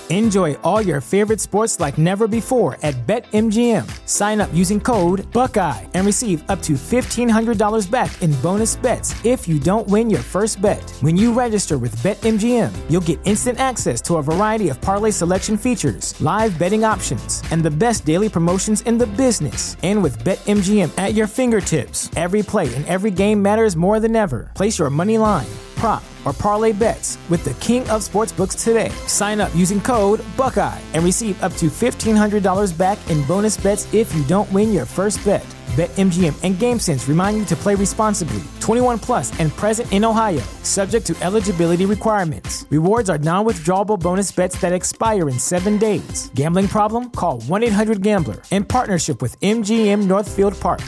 Enjoy all your favorite sports like never before at BetMGM. Sign up using code Buckeye and receive up to $1,500 back in bonus bets if you don't win your first bet. When you register with BetMGM, you'll get instant access to a variety of parlay selection features, live betting options, and the best daily promotions in the business. And with BetMGM at your fingertips, every play and every game matters more than ever. Place your money line, prop, or parlay bets with the king of sportsbooks today. Sign up using code Buckeye and receive up to $1,500 back in bonus bets if you don't win your first bet. BetMGM and GameSense remind you to play responsibly. 21 plus and present in Ohio, subject to eligibility requirements. Rewards are non-withdrawable bonus bets that expire in 7 days. Gambling problem? Call 1-800-GAMBLER. In partnership with MGM Northfield Park.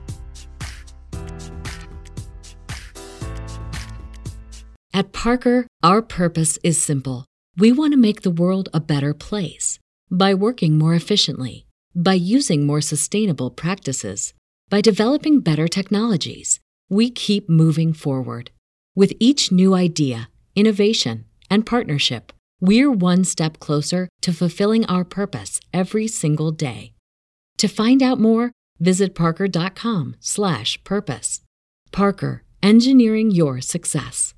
At Parker, our purpose is simple. We want to make the world a better place by working more efficiently, by using more sustainable practices, by developing better technologies. We keep moving forward. With each new idea, innovation, and partnership, we're one step closer to fulfilling our purpose every single day. To find out more, visit parker.com/purpose. Parker, engineering your success.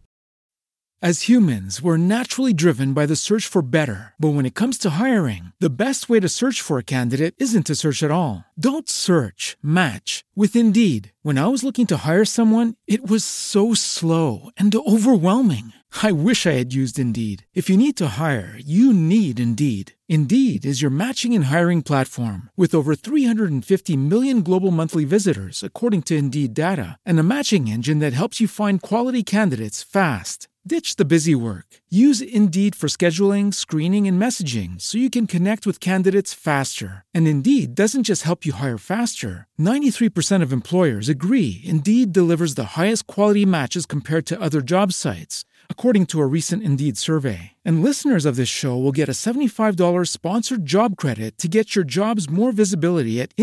As humans, we're naturally driven by the search for better. But when it comes to hiring, the best way to search for a candidate isn't to search at all. Don't search, match with Indeed. When I was looking to hire someone, it was so slow and overwhelming. I wish I had used Indeed. If you need to hire, you need Indeed. Indeed is your matching and hiring platform with over 350 million global monthly visitors, according to Indeed data, and a matching engine that helps you find quality candidates fast. Ditch the busy work. Use Indeed for scheduling, screening, and messaging so you can connect with candidates faster. And Indeed doesn't just help you hire faster. 93% of employers agree Indeed delivers the highest quality matches compared to other job sites, according to a recent Indeed survey. And listeners of this show will get a $75 sponsored job credit to get your jobs more visibility at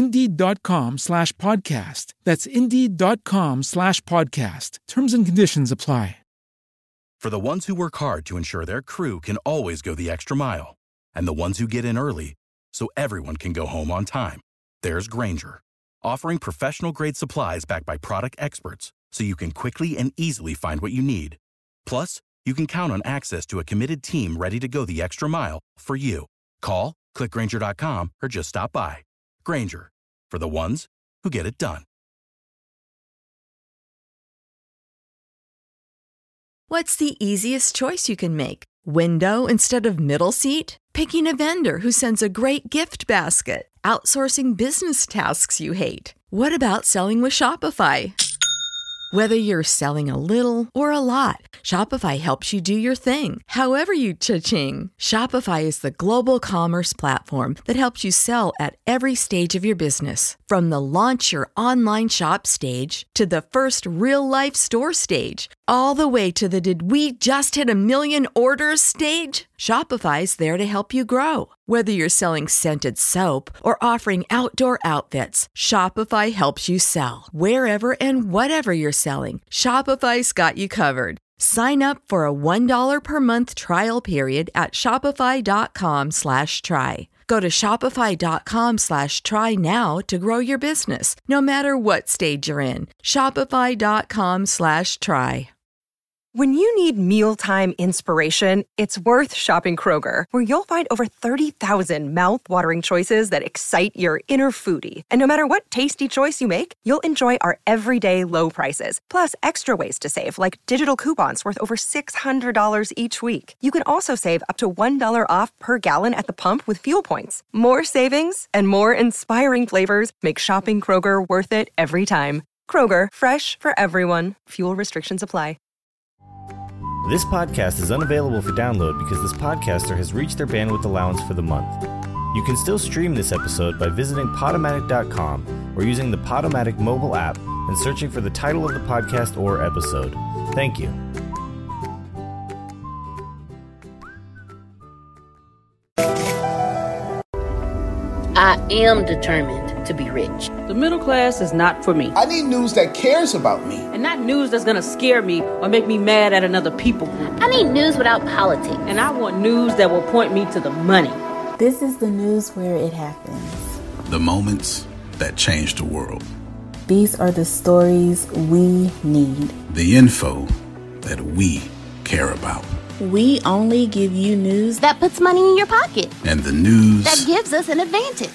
Indeed.com/podcast. That's Indeed.com/podcast. Terms and conditions apply. For the ones who work hard to ensure their crew can always go the extra mile, and the ones who get in early so everyone can go home on time, there's Grainger, offering professional-grade supplies backed by product experts so you can quickly and easily find what you need. Plus, you can count on access to a committed team ready to go the extra mile for you. Call, click Grainger.com, or just stop by. Grainger, for the ones who get it done. What's the easiest choice you can make? Window instead of middle seat? Picking a vendor who sends a great gift basket? Outsourcing business tasks you hate? What about selling with Shopify? Whether you're selling a little or a lot, Shopify helps you do your thing, however you cha-ching. Shopify is the global commerce platform that helps you sell at every stage of your business. From the launch your online shop stage to the first real-life store stage, all the way to the did we just hit a million orders stage. Shopify's there to help you grow. Whether you're selling scented soap or offering outdoor outfits, Shopify helps you sell. Wherever and whatever you're selling, Shopify's got you covered. Sign up for a $1 per month trial period at shopify.com/try. Go to shopify.com/try now to grow your business, no matter what stage you're in. Shopify.com/try. When you need mealtime inspiration, it's worth shopping Kroger, where you'll find over 30,000 mouth-watering choices that excite your inner foodie. And no matter what tasty choice you make, you'll enjoy our everyday low prices, plus extra ways to save, like digital coupons worth over $600 each week. You can also save up to $1 off per gallon at the pump with fuel points. More savings and more inspiring flavors make shopping Kroger worth it every time. Kroger, fresh for everyone. Fuel restrictions apply. This podcast is unavailable for download because this podcaster has reached their bandwidth allowance for the month. You can still stream this episode by visiting Podomatic.com or using the Podomatic mobile app and searching for the title of the podcast or episode. Thank you. I am determined to be rich. The middle class is not for me. I need news that cares about me. And not news that's gonna scare me or make me mad at another people group. I need news without politics. And I want news that will point me to the money. This is the news where it happens. The moments that change the world. These are the stories we need. The info that we care about. We only give you news that puts money in your pocket. And the news that gives us an advantage.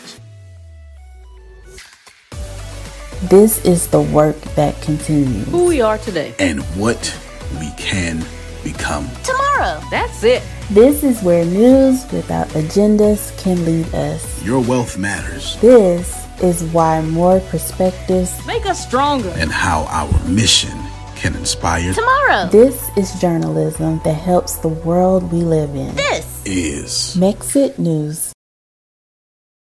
This is the work that continues. Who we are today. And what we can become tomorrow. That's it. This is where news without agendas can lead us. Your wealth matters. This is why more perspectives make us stronger. And how our mission can inspire tomorrow. This is journalism that helps the world we live in. This is Mexit News.